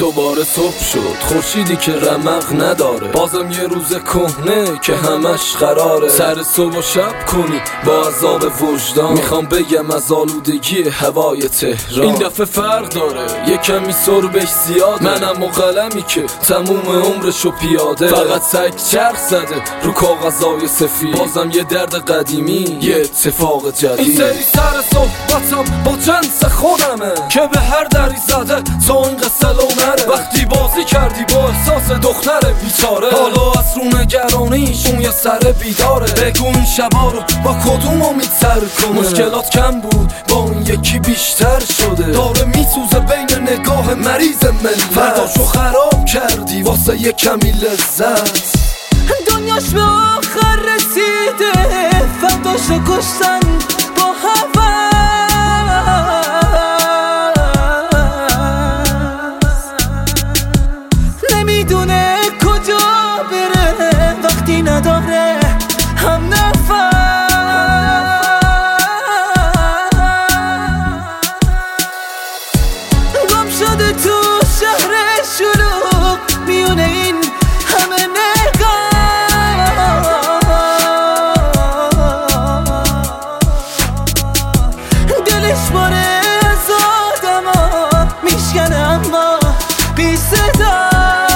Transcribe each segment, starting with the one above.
دوباره صبح شد، خورشیدی که رمق نداره، بازم یه روز کهنه که همش قراره سر صبح و شب کنی با عذاب وجدان. میخوام بگم از آلودگی هوای تهران این دفعه فرق داره، یه کمی سربش زیاده، منم و قلمی که تموم عمرشو پیاده فقط سگ چرخ زده رو کاغذای سفید. بازم یه درد قدیمی، یه اتفاق جدید. این سری سر صحبتم با جنس خودمه که به هر دری زده تا این قصه لو نره. وقتی بازی کردی با احساس دختر بیچاره، حالا از رو نگرانیش اون یه سر بیداره. بگو این شبا رو با کدوم امید سر کنه؟ مشکلات کم بود با اون یکی بیشتر شده، داره میسوزه بین نگاه مریض ملت. فرداشو خراب کردی واسه یه کمی لذت، دنیاش به آخر رسیده، فرداشو کشتن با هوس. نمیدونه کجا بره وقتی نداره هم نفس. گم شده تو شهر شلوغ میونه این همه دلش باره از آدما میشکنه اما بی صدا.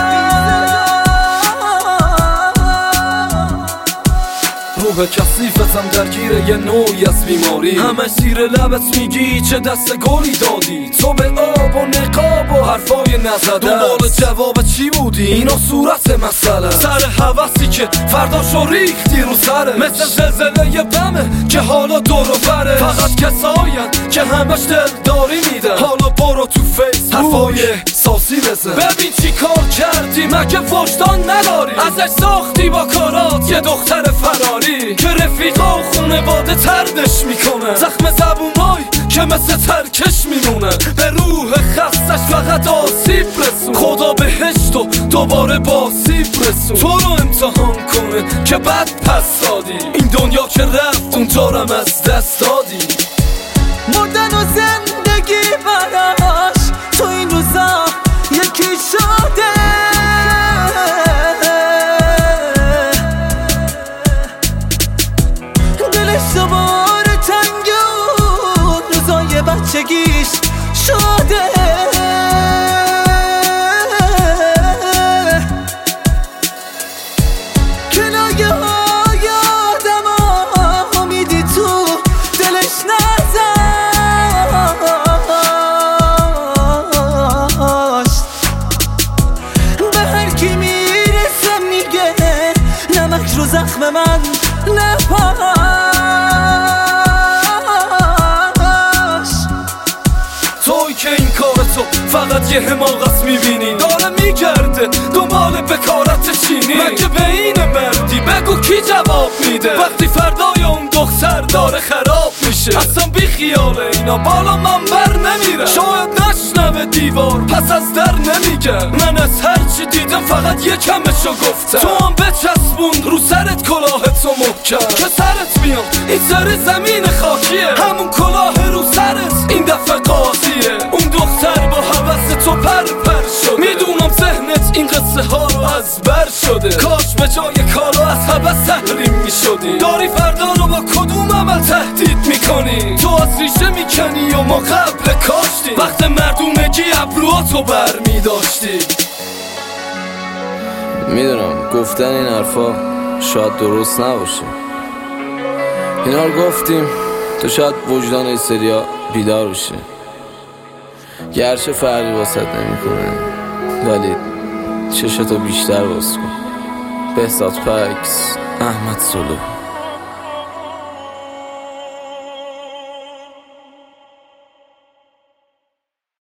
روح کثیفتم درگیر یه نوعی از بیماری، همه زیر لبت میگی چه دست گلی دادی. تو به آب و نقاب و حرفای نزده، دنبال جواب چی بودی؟ اینا صورت مسئله، سر حوثی که فرداشو ریختی رو سره، مثل زلزله یه بمه که حالا دورو بره. فقط کساین که همش دلداری میدن، حالا برو تو فیس حرفای احساسی بزن. ببین چی کار کردی، مگه وجدان نداری؟ ازش ساختی با کارات یه دختر فراری که رفیقا و خونواده تردش میکنه. زخم زبونای که مثل ترکش میمونه، به روح خستش فقط آسیب رسون. خدا بهشت و دوباره با سیب رسون. تو رو امتحان کنه که بد پس دادی، این دنیا که رفت اونجارم از دست دادی. مردن و زندگی براش تو این روزا یکی شده، دلش دوباره تنگ و روزای بچگیش شده. کنایه های آدم ها امیدی تو دلش نذاشت، به هر کی میرسه میگه نمک رو زخم من نپاش. توی که این کارتو فقط یه حماقت میبینی، داره میگرده دنبال بکارت چینی. مگه به این مردی بگو کی جواب میده وقتی فردای اون دختر داره خراب میشه؟ اصلا بی خیال اینا بالا من بر نمیره، شاید نشنوه دیوار پس از در نمیگن. من از هرچی دیدم فقط یه کمشو گفتم، تو هم بچسبون رو سرت کلاهتو محکم که سرت میاد این سر زمین خاکیه. همون کلاه رو سرت این دفعه قاضیه. اون دختر با حوث تو پر شده، میدونم ذهنت این قصه ها رو از بر شده. کاش به جای کالا از حوث تحریم میشدی. داری فردا رو با کدوم عمل تهدید میکنی؟ تو از ریشه میکنی و ما قبل کاشتی، وقت مردونگی ابروهاتو بر میداشتی. میدونم گفتن این حرفا شاید درست نباشه، اینا رو گفتیم تو شاید وجدان این سریا بیدار بشه، گرچه فرقی واسط نمیکنه، ولی چشتو بیشتر باز کن. بهزاد پکس، احمد سلو.